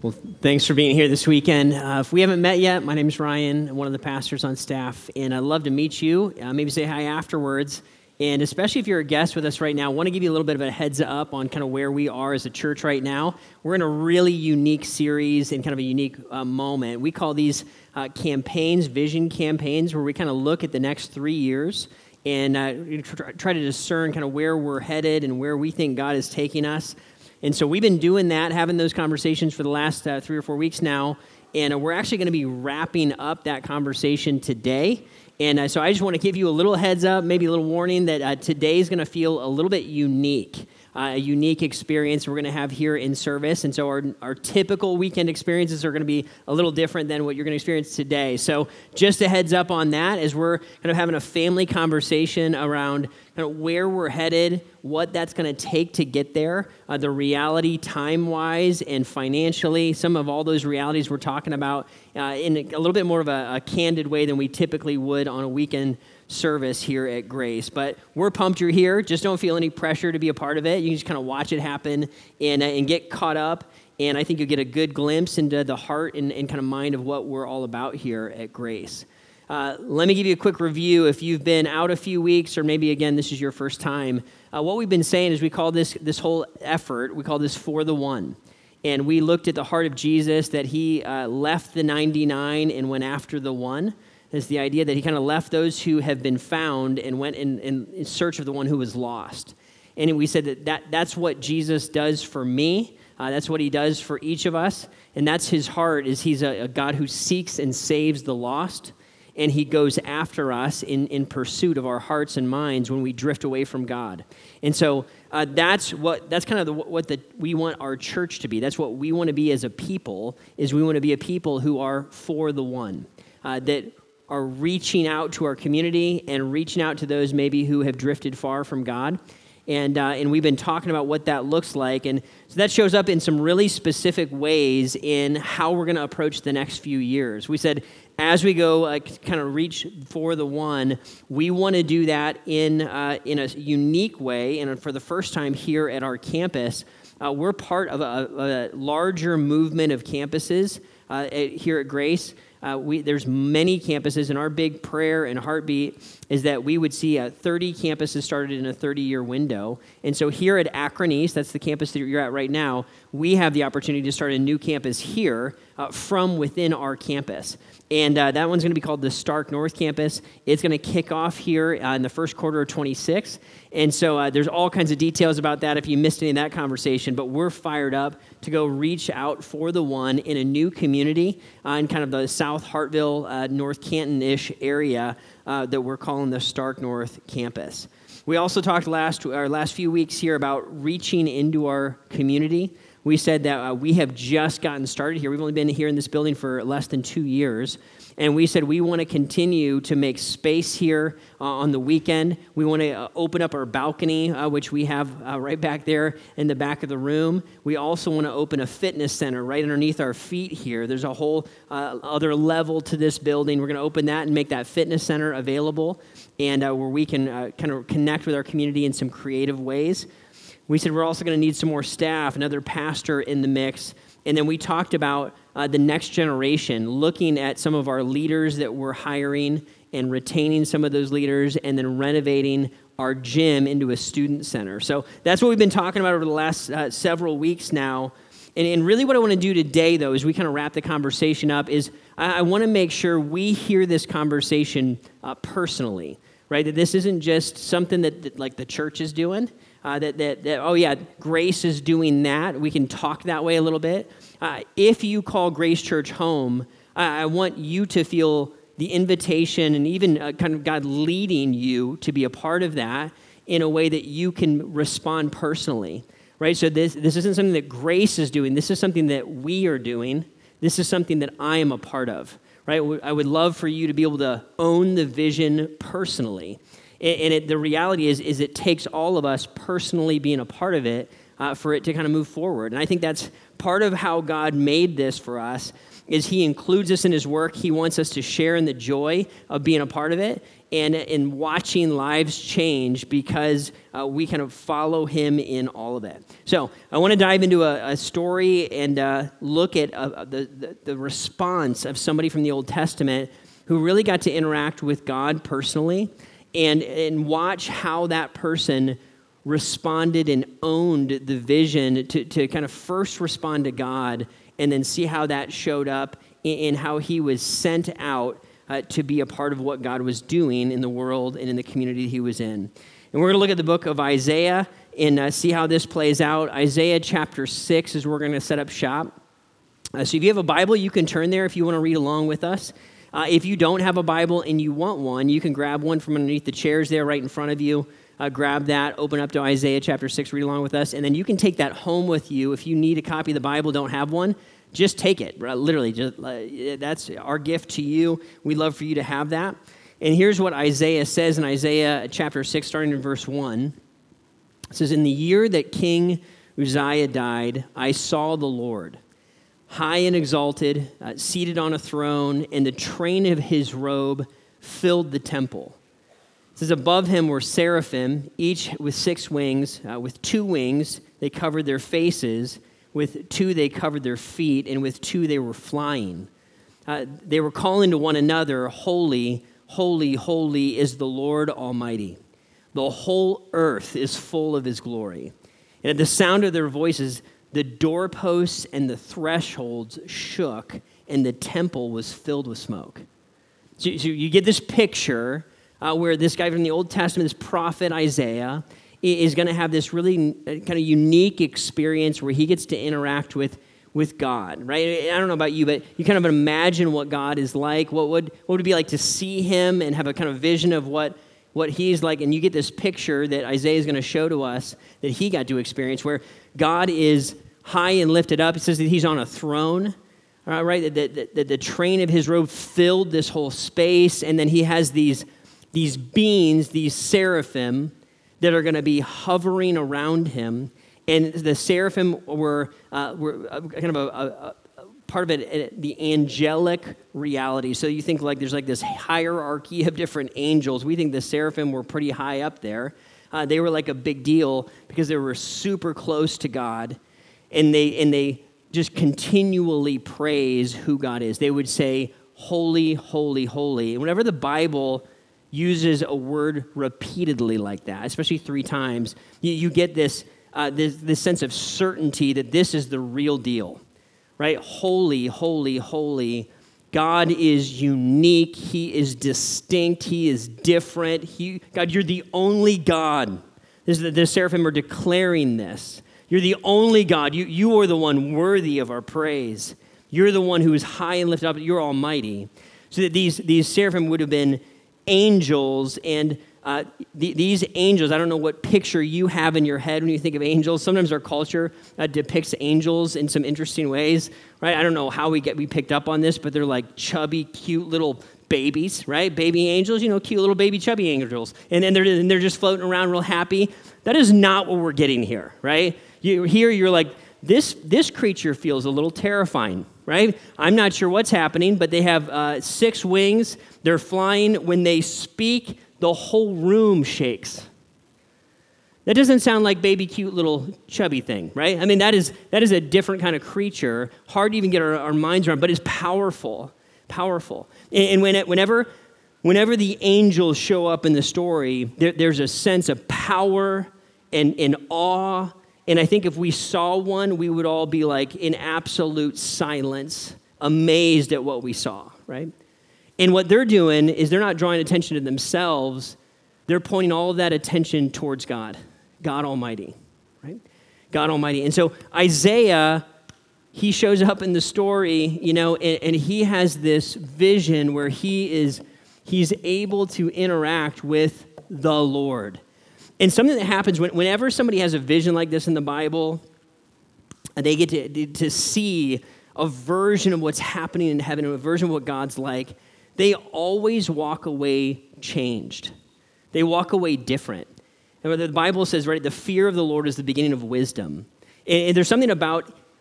Well, thanks for being here this weekend. If we haven't met yet, my name is Ryan. I'm one of the pastors on staff, and I'd love to meet you. Maybe say hi afterwards. And especially if you're a guest with us right now, I want to give you a little bit of a heads up on kind of where we are as a church right now. We're in a really unique series and kind of a unique moment. We call these campaigns, vision campaigns, where we kind of look at the next 3 years and try to discern kind of where we're headed and where we think God is taking us. And so we've been doing that, having those conversations for the last 3 or 4 weeks now, and we're actually going to be wrapping up that conversation today. And so I just want to give you a little heads up, maybe a little warning that today is going to feel a little bit unique, a unique experience we're going to have here in service. And so our typical weekend experiences are going to be a little different than what you're going to experience today. So just a heads up on that as we're kind of having a family conversation around kind of where we're headed, what that's going to take to get there, the reality time-wise and financially, some of all those realities we're talking about in a little bit more of a candid way than we typically would on a weekend service here at Grace. But we're pumped you're here. Just don't feel any pressure to be a part of it. You can just kind of watch it happen and get caught up. And I think you'll get a good glimpse into the heart and kind of mind of what we're all about here at Grace. Let me give you a quick review. If you've been out a few weeks, or maybe, again, this is your first time, what we've been saying is we call this whole effort, we call this For the One. And we looked at the heart of Jesus, that he left the 99 and went after the one. It's the idea that he kind of left those who have been found and went in search of the one who was lost. And we said that's what Jesus does for me. That's what he does for each of us. And that's his heart, is he's a God who seeks and saves the lost. And he goes after us in pursuit of our hearts and minds when we drift away from God. And so that's kind of what we want our church to be. That's what we want to be as a people, is we want to be a people who are for the one, that are reaching out to our community and reaching out to those maybe who have drifted far from God. And we've been talking about what that looks like. And so that shows up in some really specific ways in how we're going to approach the next few years. We said, as we go kind of reach for the one, we want to do that in a unique way. And for the first time here at our campus, we're part of a larger movement of campuses here at Grace. There's many campuses, and our big prayer and heartbeat is that we would see 30 campuses started in a 30-year window. And so here at Akron East, that's the campus that you're at right now, we have the opportunity to start a new campus here from within our campus. And that one's going to be called the Stark North Campus. It's going to kick off here in the first quarter of 26. And so there's all kinds of details about that if you missed any of that conversation. But we're fired up to go reach out for the one in a new community in kind of the South Hartville, North Canton-ish area that we're calling the Stark North Campus. We also talked our last few weeks here about reaching into our community. We said that we have just gotten started here. We've only been here in this building for less than 2 years. And we said we want to continue to make space here on the weekend. We want to open up our balcony, which we have right back there in the back of the room. We also want to open a fitness center right underneath our feet here. There's a whole other level to this building. We're going to open that and make that fitness center available, and where we can kind of connect with our community in some creative ways. We said we're also going to need some more staff, another pastor in the mix. And then we talked about the next generation, looking at some of our leaders that we're hiring and retaining some of those leaders, and then renovating our gym into a student center. So that's what we've been talking about over the last several weeks now. And really what I want to do today, though, as we kind of wrap the conversation up, is I want to make sure we hear this conversation personally, right? That this isn't just something that like the church is doing. Oh yeah, Grace is doing that. We can talk that way a little bit. If you call Grace Church home, I want you to feel the invitation and even kind of God leading you to be a part of that in a way that you can respond personally, right? So this isn't something that Grace is doing. This is something that we are doing. This is something that I am a part of, right? I would love for you to be able to own the vision personally. And the reality is it takes all of us personally being a part of it for it to kind of move forward. And I think that's part of how God made this for us, is he includes us in his work. He wants us to share in the joy of being a part of it and in watching lives change because we kind of follow him in all of it. So I want to dive into a story and look at the response of somebody from the Old Testament who really got to interact with God personally and watch how that person responded and owned the vision to kind of first respond to God and then see how that showed up in how he was sent out to be a part of what God was doing in the world and in the community he was in. And we're going to look at the book of Isaiah and see how this plays out. Isaiah chapter 6 is where we're going to set up shop. So if you have a Bible, you can turn there if you want to read along with us. If you don't have a Bible and you want one, you can grab one from underneath the chairs there right in front of you. Grab that, open up to Isaiah chapter 6, read along with us, and then you can take that home with you. If you need a copy of the Bible, don't have one, just take it. Literally, that's our gift to you. We'd love for you to have that. And here's what Isaiah says in Isaiah chapter 6, starting in verse 1. It says, "In the year that King Uzziah died, I saw the Lord, high and exalted, seated on a throne, and the train of his robe filled the temple. It says, above him were seraphim, each with 6 wings. With 2 wings, they covered their faces. With 2, they covered their feet. And with 2, they were flying. They were calling to one another, holy, holy, holy is the Lord Almighty. The whole earth is full of his glory. And at the sound of their voices, the doorposts and the thresholds shook, and the temple was filled with smoke." So you get this picture where this guy from the Old Testament, this prophet Isaiah, is going to have this really kind of unique experience where he gets to interact with God, right? I don't know about you, but you kind of imagine what God is like. What would it be like to see him and have a kind of vision of what he's like? And you get this picture that Isaiah is going to show to us that he got to experience where God is high and lifted up. It says that he's on a throne, right? That the train of his robe filled this whole space, and then he has these beings, these seraphim, that are going to be hovering around him. And the seraphim were kind of a part of it, the angelic reality. So you think like there's like this hierarchy of different angels. We think the seraphim were pretty high up there. They were like a big deal because they were super close to God, and they just continually praise who God is. They would say, "Holy, holy, holy." And whenever the Bible uses a word repeatedly like that, especially 3 times, you get this sense of certainty that this is the real deal, right? Holy, holy, holy. God is unique. He is distinct. He is different. God, you're the only God. The seraphim are declaring this. You're the only God. You are the one worthy of our praise. You're the one who is high and lifted up. You're almighty. So that these seraphim would have been angels, and these angels, I don't know what picture you have in your head when you think of angels. Sometimes our culture depicts angels in some interesting ways, right? I don't know how we picked up on this, but they're like chubby, cute little babies, right? Baby angels, cute little baby chubby angels. And then they're just floating around real happy. That is not what we're getting here, right? You're like, this creature feels a little terrifying, right? I'm not sure what's happening, but they have 6 wings. They're flying. When they speak, the whole room shakes. That doesn't sound like baby cute little chubby thing, right? I mean, that is a different kind of creature, hard to even get our minds around, but it's powerful, powerful. And whenever the angels show up in the story, there's a sense of power and awe. And I think if we saw one, we would all be like in absolute silence, amazed at what we saw, right? And what they're doing is they're not drawing attention to themselves. They're pointing all of that attention towards God, God Almighty, right? God Almighty. And so Isaiah, he shows up in the story, and he has this vision where he's able to interact with the Lord. And something that happens whenever somebody has a vision like this in the Bible, they get to see a version of what's happening in heaven, a version of what God's like, they always walk away changed. They walk away different. And the Bible says, right, the fear of the Lord is the beginning of wisdom. And there's something about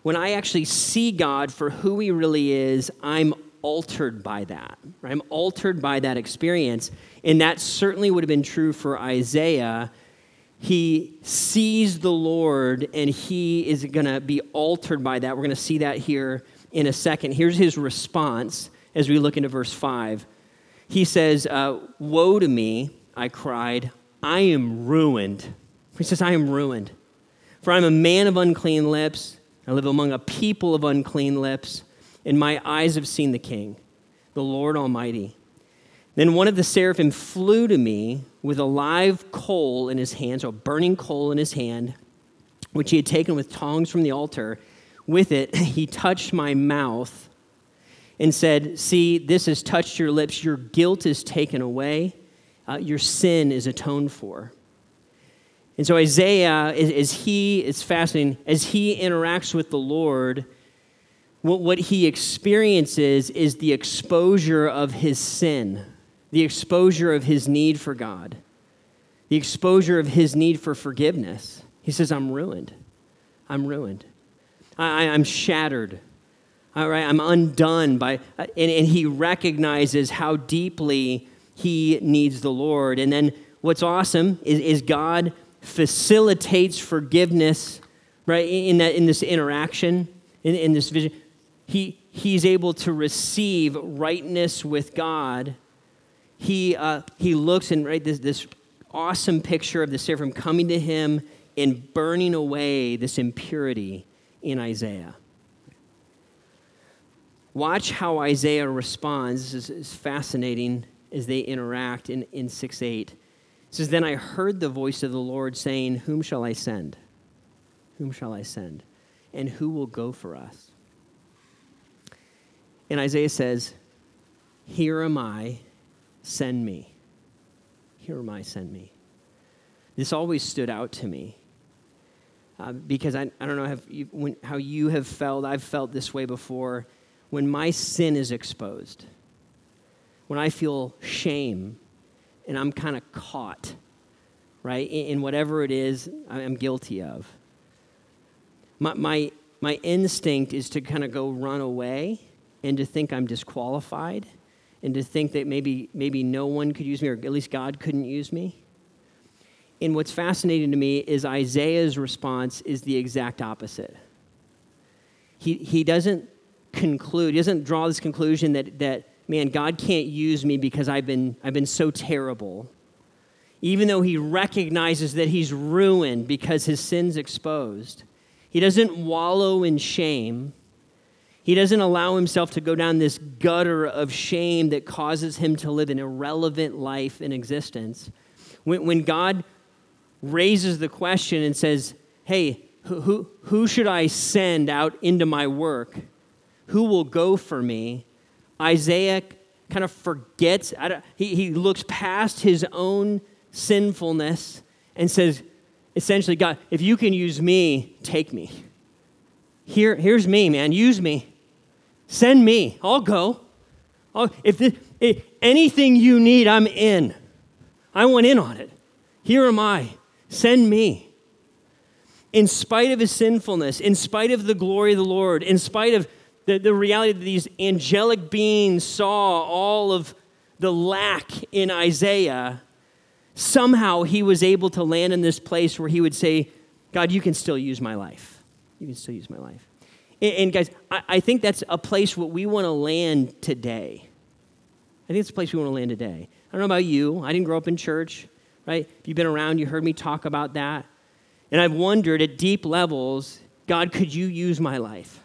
when I actually see God for who he really is, I'm altered by that. Right? I'm altered by that experience. And that certainly would have been true for Isaiah. He sees the Lord, and he is going to be altered by that. We're going to see that here in a second. Here's his response as we look into verse 5. He says, "Woe to me, I cried, I am ruined." He says, "I am ruined. For I'm a man of unclean lips. I live among a people of unclean lips, and my eyes have seen the King, the Lord Almighty." Then one of the seraphim flew to me with a live coal in his hand, so a burning coal in his hand, which he had taken with tongs from the altar. With it, he touched my mouth and said, "See, this has touched your lips. Your guilt is taken away. Your sin is atoned for." And so Isaiah, it's fascinating, as he interacts with the Lord, what he experiences is the exposure of his sin, the exposure of his need for God, the exposure of his need for forgiveness. He says, "I'm ruined. I'm ruined. I'm shattered. All right, I'm undone by," and he recognizes how deeply he needs the Lord. And then what's awesome is God facilitates forgiveness, right? In this interaction, in this vision, he's able to receive rightness with God. He looks and right this awesome picture of the seraphim coming to him and burning away this impurity in Isaiah. Watch how Isaiah responds. This is fascinating as they interact in 6:8. It says, "Then I heard the voice of the Lord saying, 'Whom shall I send? Whom shall I send? And who will go for us?' And Isaiah says, 'Here am I, send me. Here am I, send me.'" This always stood out to me because I don't know how you have felt. I've felt this way before. When my sin is exposed, when I feel shame and I'm kind of caught, right, in whatever it is I'm guilty of, my instinct is to kind of go run away and to think I'm disqualified and to think that maybe no one could use me, or at least God couldn't use me. And what's fascinating to me is Isaiah's response is the exact opposite. He doesn't conclude, he doesn't draw this conclusion that man, God can't use me because I've been so terrible. Even though he recognizes that he's ruined because his sin's exposed, he doesn't wallow in shame. He doesn't allow himself to go down this gutter of shame that causes him to live an irrelevant life in existence. When God raises the question and says, "Hey, who should I send out into my work? Who will go for me?" Isaiah kind of forgets. He looks past his own sinfulness and says, essentially, "God, if you can use me, take me. Here's me, man. Use me. Send me. I'll go. If anything you need, I'm in. I want in on it. Here am I. Send me." In spite of his sinfulness, in spite of the glory of the Lord, in spite of the reality that these angelic beings saw all of the lack in Isaiah, somehow he was able to land in this place where he would say, "God, you can still use my life. You can still use my life." And guys, I think that's a place where we want to land today. I think it's a place we want to land today. I don't know about you. I didn't grow up in church, right? If you've been around, you heard me talk about that. And I've wondered at deep levels, God, could you use my life?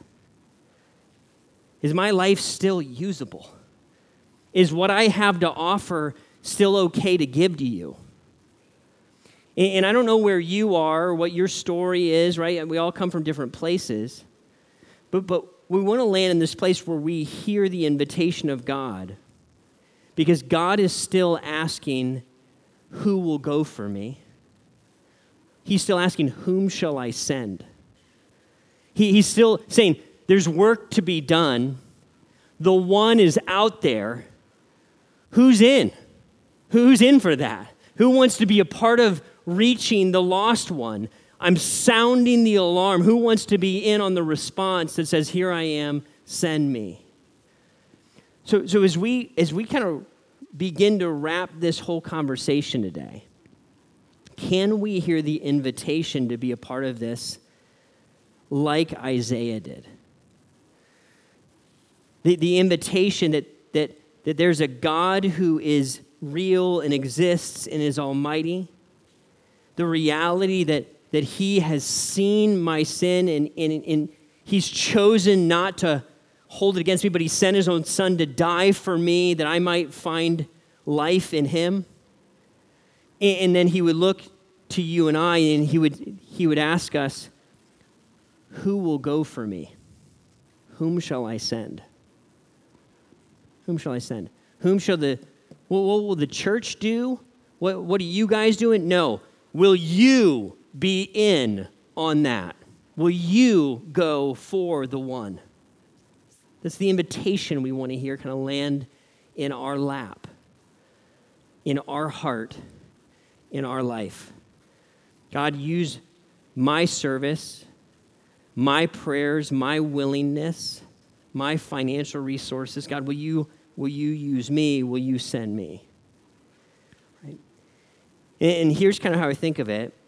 Is my life still usable? Is what I have to offer still okay to give to you? And I don't know where you are or what your story is, right? We all come from different places. But we want to land in this place where we hear the invitation of God, because God is still asking, "Who will go for me?" He's still asking, "Whom shall I send?" He's still saying, there's work to be done. The one is out there. Who's in? Who's in for that? Who wants to be a part of reaching the lost one? I'm sounding the alarm. Who wants to be in on the response that says, here I am, send me? So as we kind of begin to wrap this whole conversation today, can we hear the invitation to be a part of this like Isaiah did? The invitation that there's a God who is real and exists and is almighty. The reality that he has seen my sin and he's chosen not to hold it against me, but he sent his own son to die for me that I might find life in him. And then he would look to you and I and he would ask us, who will go for me? Whom shall I send? Whom shall I send? What will the church do? What are you guys doing? No. Will you be in on that? Will you go for the one? That's the invitation we want to hear kind of land in our lap, in our heart, in our life. God, use my service, my prayers, my willingness, my financial resources. God, will you use me? Will you send me? Right? And here's kind of how I think of it.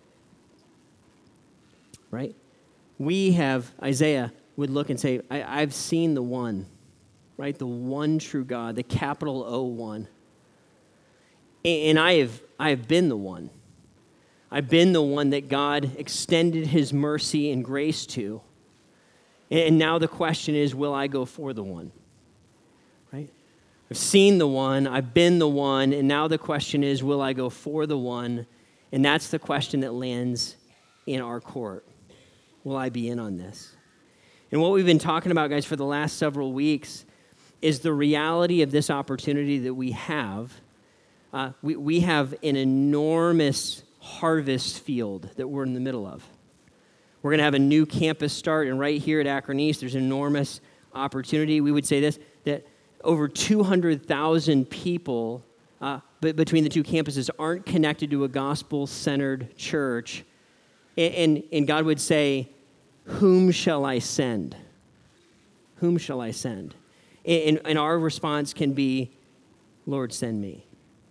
Right? Isaiah would look and say, I've seen the one, right? The one true God, the capital O one. And I have been the one. I've been the one that God extended his mercy and grace to. And now the question is, will I go for the one? Right? I've seen the one, I've been the one, and now the question is, will I go for the one? And that's the question that lands in our court. Will I be in on this? And what we've been talking about, guys, for the last several weeks is the reality of this opportunity that we have. We have an enormous harvest field that we're in the middle of. We're going to have a new campus start, and right here at Akron East, there's enormous opportunity. We would say this, that over 200,000 people between the two campuses aren't connected to a gospel-centered church. And God would say, whom shall I send? Whom shall I send? And our response can be, Lord, send me.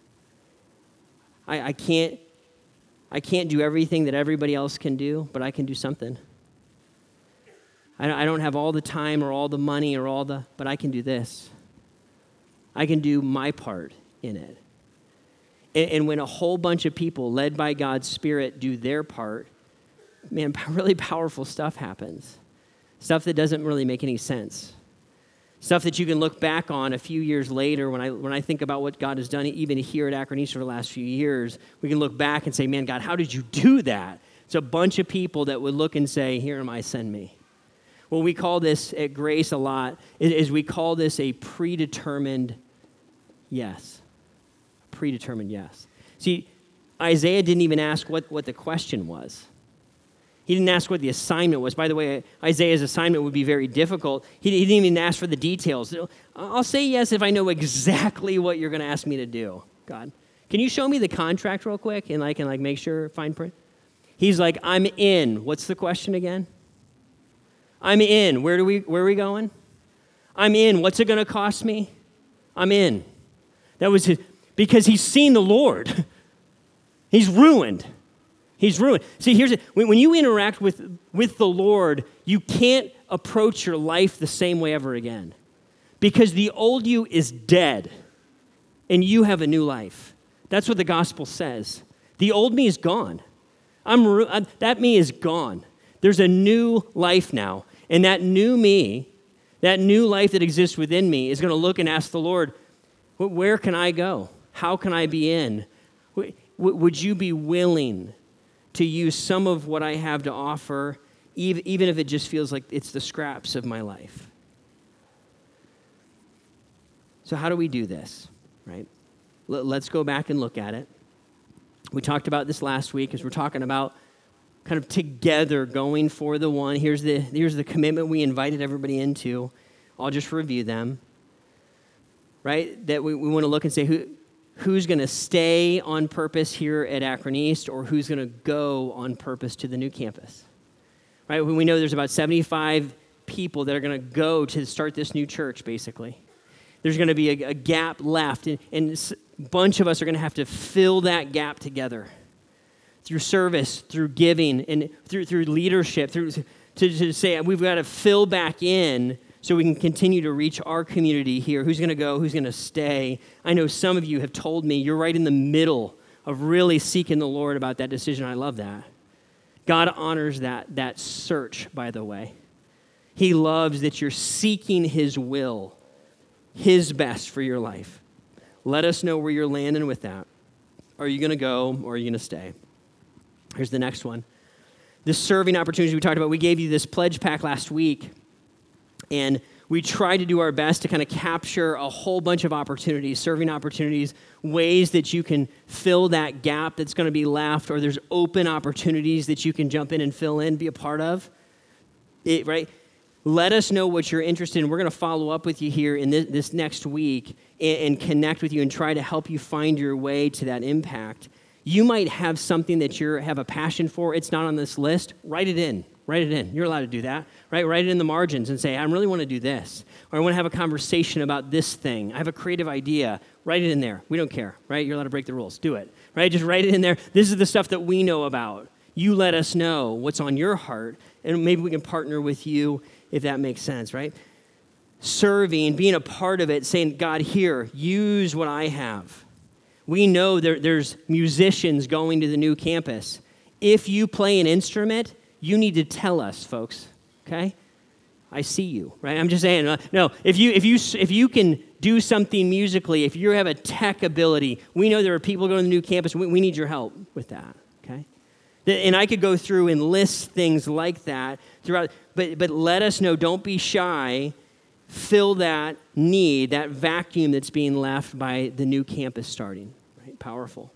I can't do everything that everybody else can do, but I can do something. I don't have all the time or all the money but I can do this. I can do my part in it. And when a whole bunch of people led by God's Spirit do their part, man, really powerful stuff happens. Stuff that doesn't really make any sense. Stuff that you can look back on a few years later when I think about what God has done, even here at Akron East over the last few years, we can look back and say, man, God, how did you do that? It's a bunch of people that would look and say, here am I, send me. Well, we call this at Grace a lot, is we call this a predetermined yes. Predetermined yes. See, Isaiah didn't even ask what the question was. He didn't ask what the assignment was. By the way, Isaiah's assignment would be very difficult. He didn't even ask for the details. I'll say yes if I know exactly what you're going to ask me to do, God. Can you show me the contract real quick and I can make sure, fine print? He's like, I'm in. What's the question again? I'm in. Where are we going? I'm in. What's it going to cost me? I'm in. That was because he's seen the Lord. He's ruined. He's ruined. See, here's it. When you interact with the Lord, you can't approach your life the same way ever again. Because the old you is dead, and you have a new life. That's what the gospel says. The old me is gone. That me is gone. There's a new life now. And that new me, that new life that exists within me is going to look and ask the Lord, where can I go? How can I be in? Would you be willing to use some of what I have to offer, even if it just feels like it's the scraps of my life? So how do we do this, right? Let's go back and look at it. We talked about this last week as we're talking about kind of together going for the one. Here's the commitment we invited everybody into. I'll just review them, right? That we want to look and say, who's going to stay on purpose here at Akron East or who's going to go on purpose to the new campus. Right? We know there's about 75 people that are going to go to start this new church, basically. There's going to be a gap left, and a bunch of us are going to have to fill that gap together through service, through giving, and through leadership, to say we've got to fill back in so we can continue to reach our community here. Who's going to go? Who's going to stay? I know some of you have told me you're right in the middle of really seeking the Lord about that decision. I love that. God honors that search, by the way. He loves that you're seeking his will, his best for your life. Let us know where you're landing with that. Are you going to go or are you going to stay? Here's the next one. The serving opportunities we talked about. We gave you this pledge pack last week, and we tried to do our best to kind of capture a whole bunch of opportunities, serving opportunities, ways that you can fill that gap that's going to be left, or there's open opportunities that you can jump in and fill in, be a part of. Right? Let us know what you're interested in. We're going to follow up with you here in this next week and connect with you and try to help you find your way to that impact. You might have something that you have a passion for. It's not on this list. Write it in. Write it in. You're allowed to do that, right? Write it in the margins and say, I really want to do this. Or I want to have a conversation about this thing. I have a creative idea. Write it in there. We don't care, right? You're allowed to break the rules. Do it, right? Just write it in there. This is the stuff that we know about. You let us know what's on your heart, and maybe we can partner with you if that makes sense, right? Serving, being a part of it, saying, God, here, use what I have. We know there's musicians going to the new campus. If you play an instrument, you need to tell us, folks, okay? I see you, right? I'm just saying, no, if you can do something musically, if you have a tech ability, we know there are people going to the new campus. We need your help with that, okay? And I could go through and list things like that throughout, but let us know. Don't be shy. Fill that need, that vacuum that's being left by the new campus starting. Right? Powerful.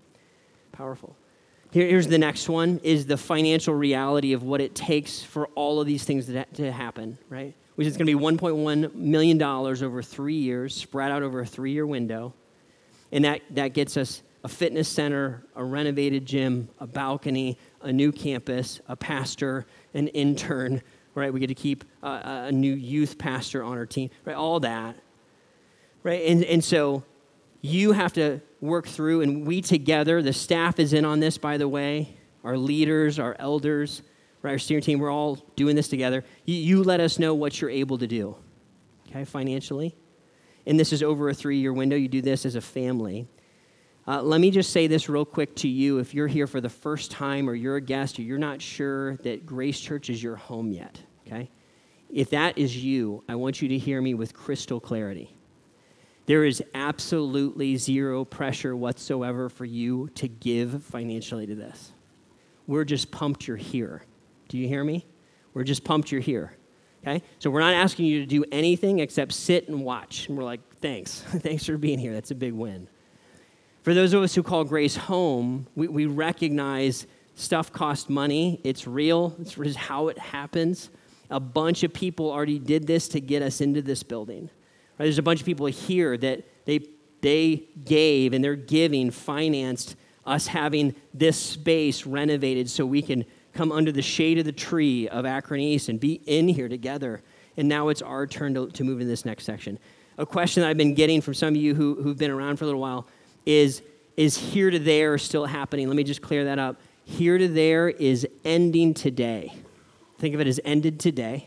Here's the next one, is the financial reality of what it takes for all of these things to happen, right? Which is going to be $1.1 million over 3 years, spread out over a 3-year window. And that gets us a fitness center, a renovated gym, a balcony, a new campus, a pastor, an intern, right? We get to keep a new youth pastor on our team, right? All that, right? And so you have to work through, and we together, the staff is in on this, by the way, our leaders, our elders, right? Our steering team, we're all doing this together. You let us know what you're able to do, okay, financially. And this is over a 3-year window. You do this as a family. Let me just say this real quick to you. If you're here for the first time or you're a guest or you're not sure that Grace Church is your home yet, okay? If that is you, I want you to hear me with crystal clarity. There is absolutely zero pressure whatsoever for you to give financially to this. We're just pumped you're here. Do you hear me? We're just pumped you're here, okay? So we're not asking you to do anything except sit and watch. And we're like, thanks. Thanks for being here. That's a big win. For those of us who call Grace home, we recognize stuff costs money. It's real. It's just how it happens. A bunch of people already did this to get us into this building. Right? There's a bunch of people here that they gave, and their giving financed us having this space renovated so we can come under the shade of the tree of Akron East and be in here together. And now it's our turn to move into this next section. A question that I've been getting from some of you who've been around for a little while is here to there still happening? Let me just clear that up. Here to there is ending today. Think of it as ended today.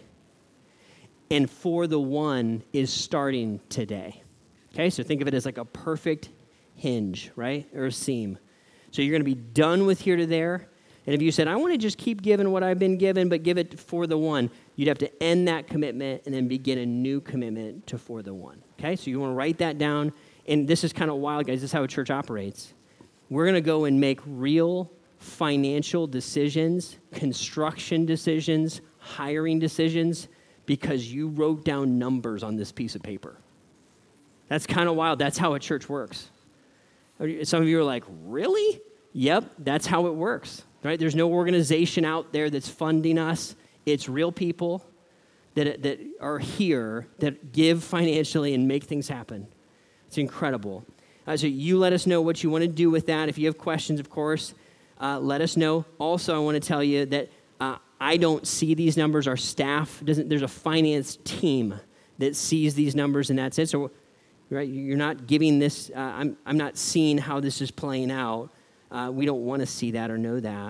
And for the one is starting today. Okay, so think of it as like a perfect hinge, right? Or a seam. So you're going to be done with here to there. And if you said, I want to just keep giving what I've been given, but give it for the one, you'd have to end that commitment and then begin a new commitment to for the one. Okay, so you want to write that down. And this is kind of wild, guys. This is how a church operates. We're going to go and make real financial decisions, construction decisions, hiring decisions, because you wrote down numbers on this piece of paper. That's kind of wild. That's how a church works. Some of you are like, really? Yep, that's how it works. Right? There's no organization out there that's funding us. It's real people that are here that give financially and make things happen. It's incredible. So you let us know what you want to do with that. If you have questions, of course, let us know. Also, I want to tell you that I don't see these numbers. Our staff doesn't. There's a finance team that sees these numbers, and that's it. So, right, you're not giving this. I'm not seeing how this is playing out. We don't want to see that or know that.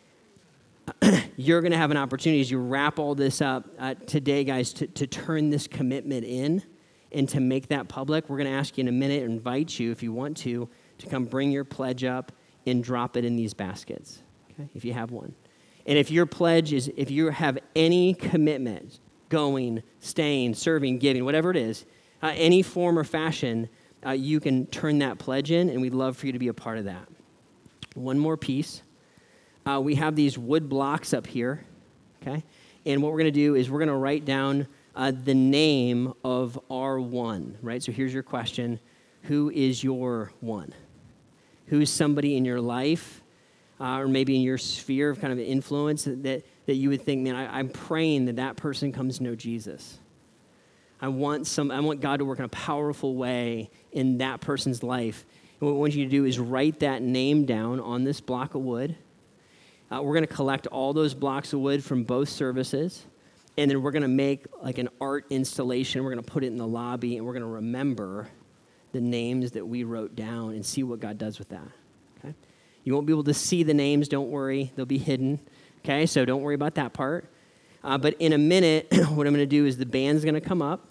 You're going to have an opportunity as you wrap all this up today, guys, to turn this commitment in and to make that public. We're going to ask you in a minute, invite you, if you want to come bring your pledge up and drop it in these baskets, okay, if you have one. And if your pledge is, if you have any commitment, going, staying, serving, giving, whatever it is, any form or fashion, you can turn that pledge in, and we'd love for you to be a part of that. One more piece. We have these wood blocks up here, okay? And what we're going to do is we're going to write down the name of our one, right? So here's your question. Who is your one? Who's somebody in your life or maybe in your sphere of kind of influence that you would think, man, I'm praying that person comes to know Jesus. I want God to work in a powerful way in that person's life. And what I want you to do is write that name down on this block of wood. We're going to collect all those blocks of wood from both services, and then we're going to make like an art installation. We're going to put it in the lobby, and we're going to remember the names that we wrote down and see what God does with that, okay? You won't be able to see the names, don't worry. They'll be hidden, okay? So don't worry about that part. But in a minute, what I'm going to do is the band's going to come up,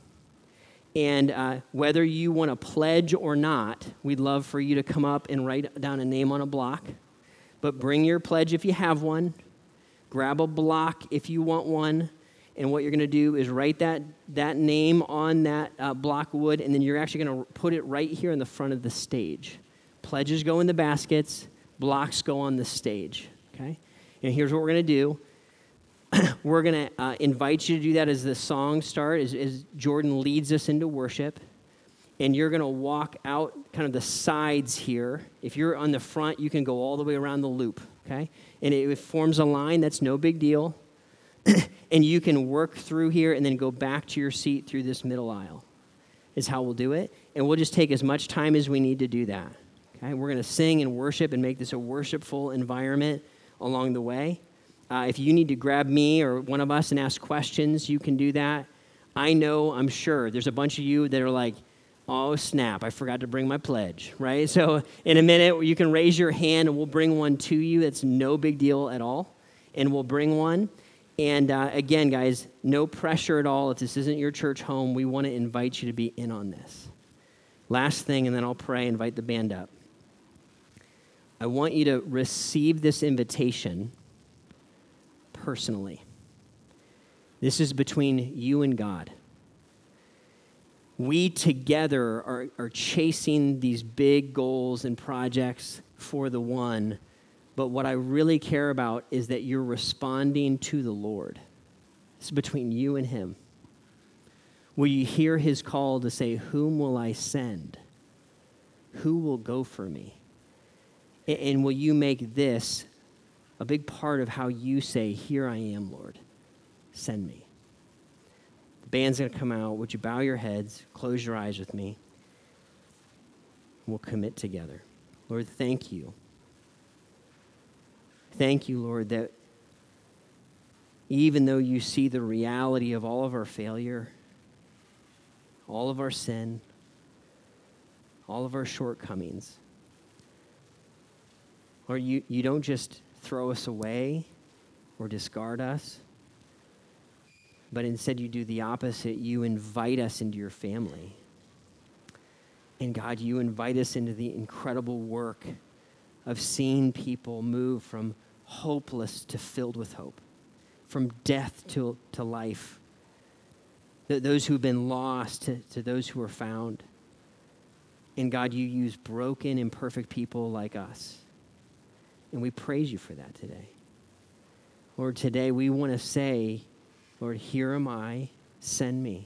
and whether you want to pledge or not, we'd love for you to come up and write down a name on a block. But bring your pledge if you have one. Grab a block if you want one. And what you're going to do is write that name on that block of wood, and then you're actually going to put it right here in the front of the stage. Pledges go in the baskets. Blocks go on the stage, okay? And here's what we're going to do. We're going to invite you to do that as the songs start, as Jordan leads us into worship. And you're going to walk out kind of the sides here. If you're on the front, you can go all the way around the loop, okay? And it forms a line. That's no big deal. And you can work through here and then go back to your seat through this middle aisle is how we'll do it. And we'll just take as much time as we need to do that, okay? We're going to sing and worship and make this a worshipful environment along the way. If you need to grab me or one of us and ask questions, you can do that. I'm sure there's a bunch of you that are like, oh, snap, I forgot to bring my pledge, right? So in a minute, you can raise your hand, and we'll bring one to you. That's no big deal at all, and we'll bring one. And again, guys, no pressure at all. If this isn't your church home, we want to invite you to be in on this. Last thing, and then I'll pray, invite the band up. I want you to receive this invitation personally. This is between you and God. We together are chasing these big goals and projects for the one, but what I really care about is that you're responding to the Lord. It's between you and him. Will you hear his call to say, whom will I send? Who will go for me? And will you make this a big part of how you say, here I am, Lord, send me? The band's going to come out. Would you bow your heads, close your eyes with me? We'll commit together. Lord, thank you. Thank you, Lord, that even though you see the reality of all of our failure, all of our sin, all of our shortcomings, Lord, you don't just throw us away or discard us, but instead you do the opposite. You invite us into your family. And God, you invite us into the incredible work of seeing people move from hopeless to filled with hope, from death to life, those who've been lost to those who are found. And God, you use broken, imperfect people like us. And we praise you for that today. Lord, today we want to say, Lord, here am I, send me.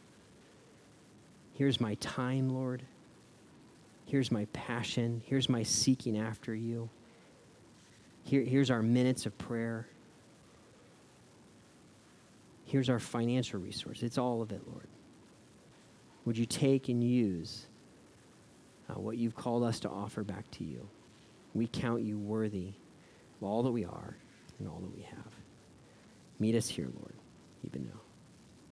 Here's my time, Lord. Here's my passion. Here's my seeking after you. Here's our minutes of prayer. Here's our financial resource. It's all of it, Lord. Would you take and use what you've called us to offer back to you. We count you worthy of all that we are and all that we have. Meet us here, Lord, even now.